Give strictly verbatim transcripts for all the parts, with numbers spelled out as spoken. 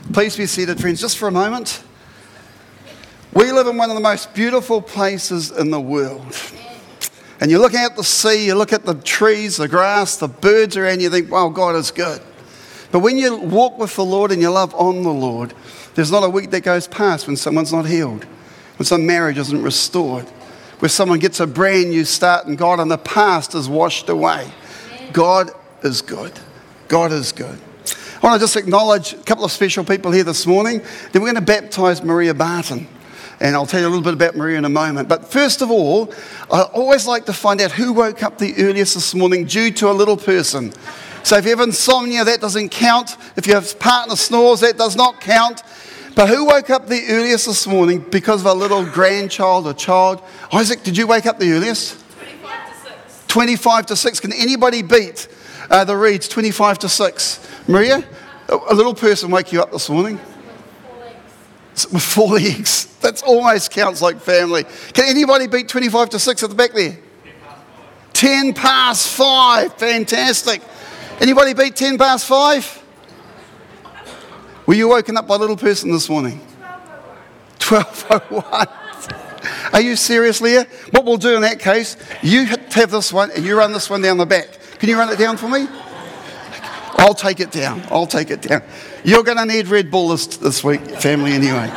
Please be seated, friends, just for a moment. We live in one of the most beautiful places in the world. And you look out the sea, you look at the trees, the grass, the birds around you, you think, wow, God is good. But when you walk with the Lord and you love on the Lord, there's not a week that goes past when someone's not healed, when some marriage isn't restored, where someone gets a brand new start and God in the past is washed away. God is good. God is good. I want to just acknowledge a couple of special people here this morning. Then we're going to baptise Maria Barton. And I'll tell you a little bit about Maria in a moment. But first of all, I always like to find out who woke up the earliest this morning due to a little person. So if you have insomnia, that doesn't count. If your partner snores, that does not count. But who woke up the earliest this morning because of a little grandchild or child? Isaac, did you wake up the earliest? twenty-five to six. twenty-five to six. Can anybody beat uh, the Reeds, twenty-five to six? Maria, a, a little person woke you up this morning? With four legs. That almost counts like family. Can anybody beat twenty-five to six at the back there? ten past five. Fantastic. Anybody beat ten past five? Were you woken up by a little person this morning? twelve oh one. Are you serious, Leah? What we'll do in that case, you have this one and you run this one down the back. Can you run it down for me? I'll take it down. I'll take it down. You're going to need Red Bull this, this week, family, anyway.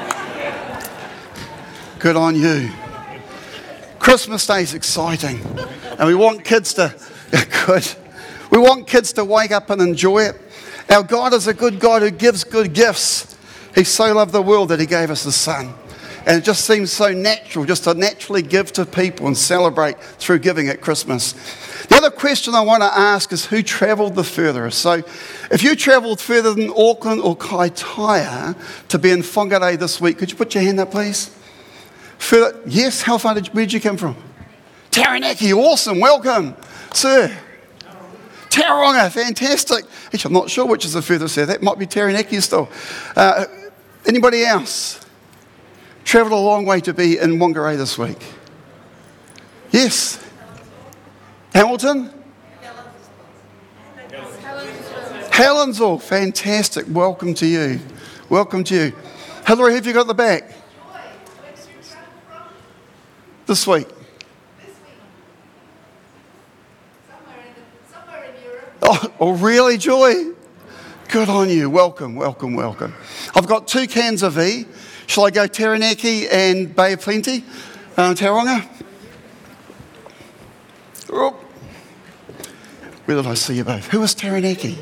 Good on you. Christmas Day is exciting. And we want kids to, good. We want kids to wake up and enjoy it. Our God is a good God who gives good gifts. He so loved the world that he gave us his son. And it just seems so natural just to naturally give to people and celebrate through giving at Christmas. The other question I want to ask is who travelled the furthest? So if you travelled further than Auckland or Kaitaia to be in Whangarei this week, could you put your hand up, please? Further, yes, how far did, where did you come from? Taranaki, awesome, welcome. Sir. Tauranga, fantastic. Actually, I'm not sure which is the furthest there. That might be Taranaki still. Uh, anybody else? Travelled a long way to be in Whangarei this week. Yes. Hamilton? Helensville, fantastic. Welcome to you. Welcome to you. Hillary, who have you got at the back? This week. Oh, oh, really, Joy? Good on you. Welcome, welcome, welcome. I've got two cans of E. Shall I go Taranaki and Bay of Plenty? Uh, Tauranga? Oh. Where did I see you both? Who was Taranaki?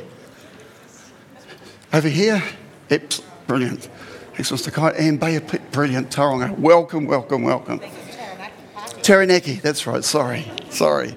Over here? Yep, brilliant. Thanks, Mister Kite. And Bay of Plenty. Brilliant. Tauranga. Welcome, welcome, welcome. Taranaki, that's right. Sorry, sorry.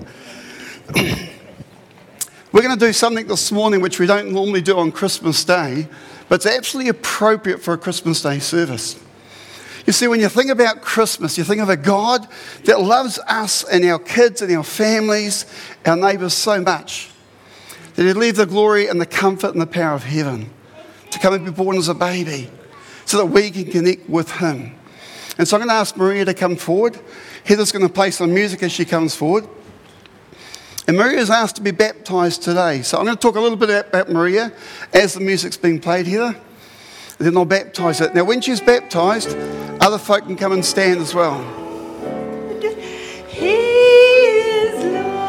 We're going to do something this morning which we don't normally do on Christmas Day, but it's absolutely appropriate for a Christmas Day service. You see, when you think about Christmas, you think of a God that loves us and our kids and our families, our neighbours so much, that he'd leave the glory and the comfort and the power of heaven to come and be born as a baby so that we can connect with him. And so I'm going to ask Maria to come forward. Heather's going to play some music as she comes forward. And Maria is asked to be baptised today. So I'm going to talk a little bit about Maria as the music's being played, Heather. And then I'll baptise it. Now, when she's baptised, other folk can come and stand as well. He is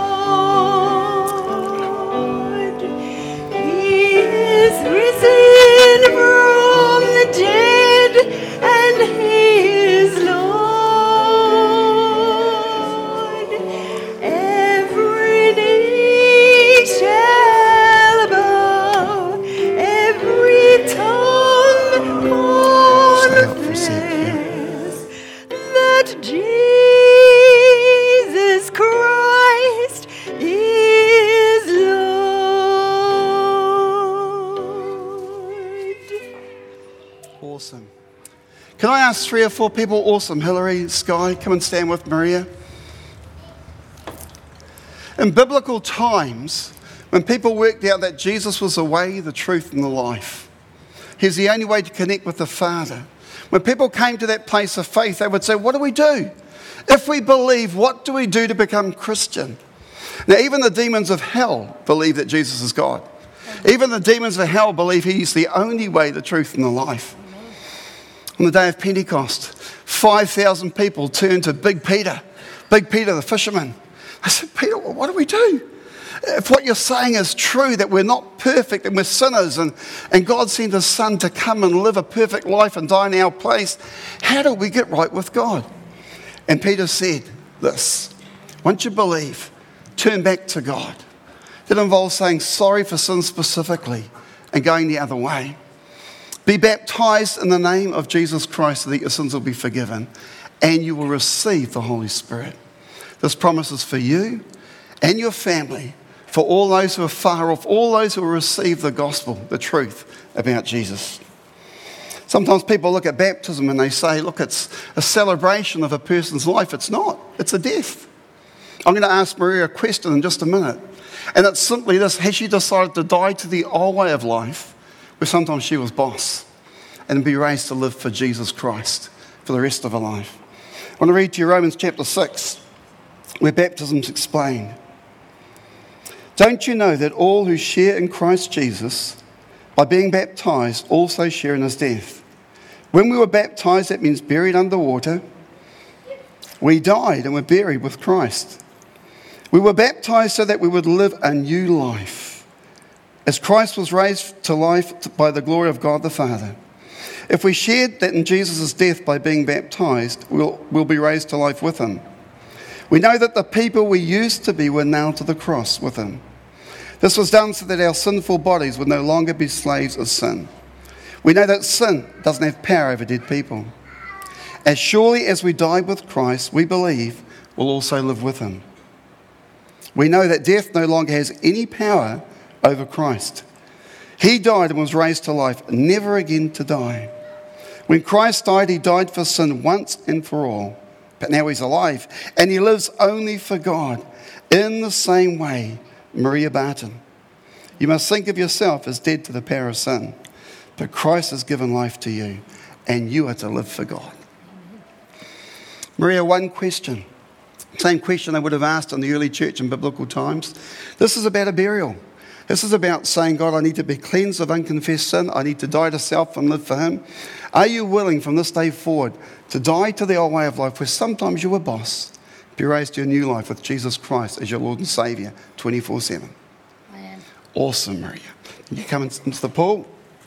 Lord. He is risen from the dead, and he is Lord. Every knee shall bow, every tongue confess that Jesus Christ is Lord. Awesome. Can I ask three or four people? Awesome. Hillary, Sky, come and stand with Maria. In biblical times, when people worked out that Jesus was the way, the truth, and the life, he's the only way to connect with the Father. When people came to that place of faith, they would say, what do we do? If we believe, what do we do to become Christian? Now, even the demons of hell believe that Jesus is God. Even the demons of hell believe he's the only way, the truth, and the life. On the day of Pentecost, five thousand people turned to Big Peter, Big Peter the fisherman. I said, Peter, what do we do? If what you're saying is true, that we're not perfect and we're sinners, and, and God sent his son to come and live a perfect life and die in our place, how do we get right with God? And Peter said this: once you believe, turn back to God. That involves saying sorry for sin specifically and going the other way. Be baptized in the name of Jesus Christ so that your sins will be forgiven, and you will receive the Holy Spirit. This promise is for you and your family, for all those who are far off, all those who will receive the gospel, the truth about Jesus. Sometimes people look at baptism and they say, look, it's a celebration of a person's life. It's not. It's a death. I'm going to ask Maria a question in just a minute. And it's simply this: has she decided to die to the old way of life, where sometimes she was boss, and be raised to live for Jesus Christ for the rest of her life? I want to read to you Romans chapter six, where baptism's explained. Don't you know that all who share in Christ Jesus, by being baptized, also share in his death? When we were baptized, that means buried under water, we died and were buried with Christ. We were baptized so that we would live a new life, as Christ was raised to life by the glory of God the Father. If we shared that in Jesus' death by being baptized, we'll, we'll be raised to life with him. We know that the people we used to be were nailed to the cross with him. This was done so that our sinful bodies would no longer be slaves of sin. We know that sin doesn't have power over dead people. As surely as we died with Christ, we believe we'll also live with him. We know that death no longer has any power over Christ. He died and was raised to life, never again to die. When Christ died, he died for sin once and for all. But now he's alive, and he lives only for God. In the same way, Maria Barton, you must think of yourself as dead to the power of sin. But Christ has given life to you, and you are to live for God. Maria, one question. Same question I would have asked in the early church in biblical times. This is about a burial. This is about saying, God, I need to be cleansed of unconfessed sin. I need to die to self and live for him. Are you willing from this day forward to die to the old way of life where sometimes you were boss, be raised to a new life with Jesus Christ as your Lord and Saviour twenty-four seven? I am. Awesome, Maria. You come into the pool.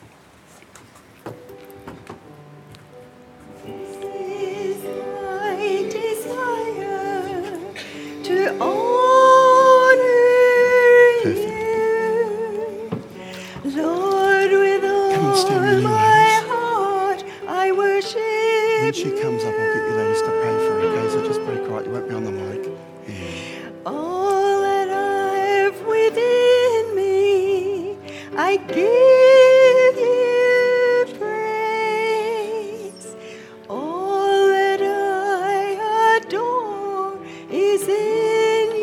Is my desire to honor Perfect. you, Lord, with and stand all with me, my ladies. heart. I worship When she comes up, I'll get you ladies to pray for her, okay? So just pray quiet. You won't be on the mic. Yeah. all that I have within me. I give you praise. All that I adore is in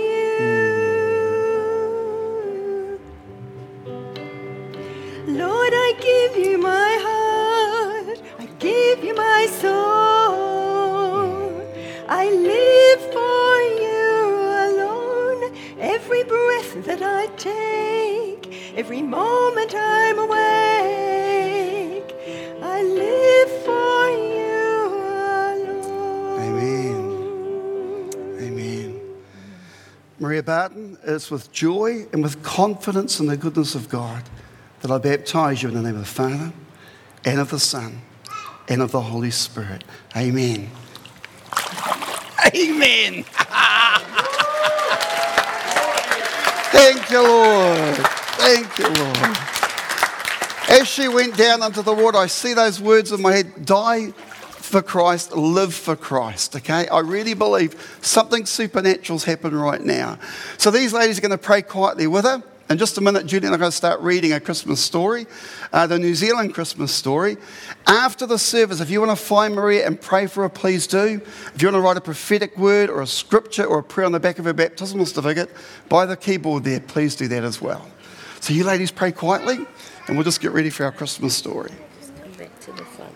you. Lord, I give you my heart. I give you my soul. I live for you alone. Every breath that I take, every moment I'm awake, I live for you alone. Amen. Amen. Maria Barton, it's with joy and with confidence in the goodness of God that I baptize you in the name of the Father and of the Son and of the Holy Spirit. Amen. Amen. Thank you, Lord. Thank you, Lord. As she went down into the water, I see those words in my head: die for Christ, live for Christ, okay? I really believe something supernatural's happened right now. So these ladies are going to pray quietly with her. In just a minute, Judy and I are going to start reading a Christmas story, uh, the New Zealand Christmas story. After the service, if you want to find Maria and pray for her, please do. If you want to write a prophetic word or a scripture or a prayer on the back of her baptismal certificate, by the keyboard there, please do that as well. So you ladies pray quietly, and we'll just get ready for our Christmas story. Just come back to the front.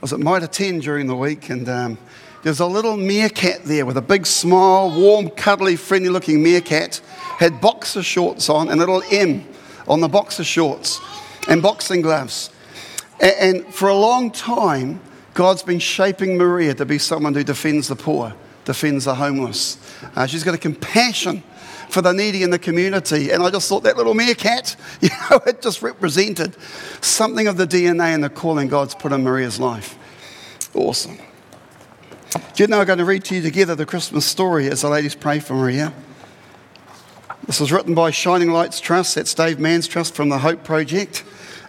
was at Mitre ten during the week, and um, there's a little meerkat there with a big smile, warm, cuddly, friendly-looking meerkat, had boxer shorts on and a little M on the boxer shorts and boxing gloves. And, and for a long time, God's been shaping Maria to be someone who defends the poor, defends the homeless. Uh, she's got a compassion for the needy in the community. And I just thought that little meerkat, you know, it just represented something of the D N A and the calling God's put in Maria's life. Awesome. Do you know, I'm going to read to you together the Christmas story as the ladies pray for Maria. This was written by Shining Lights Trust. That's Dave Mann's trust from the Hope Project.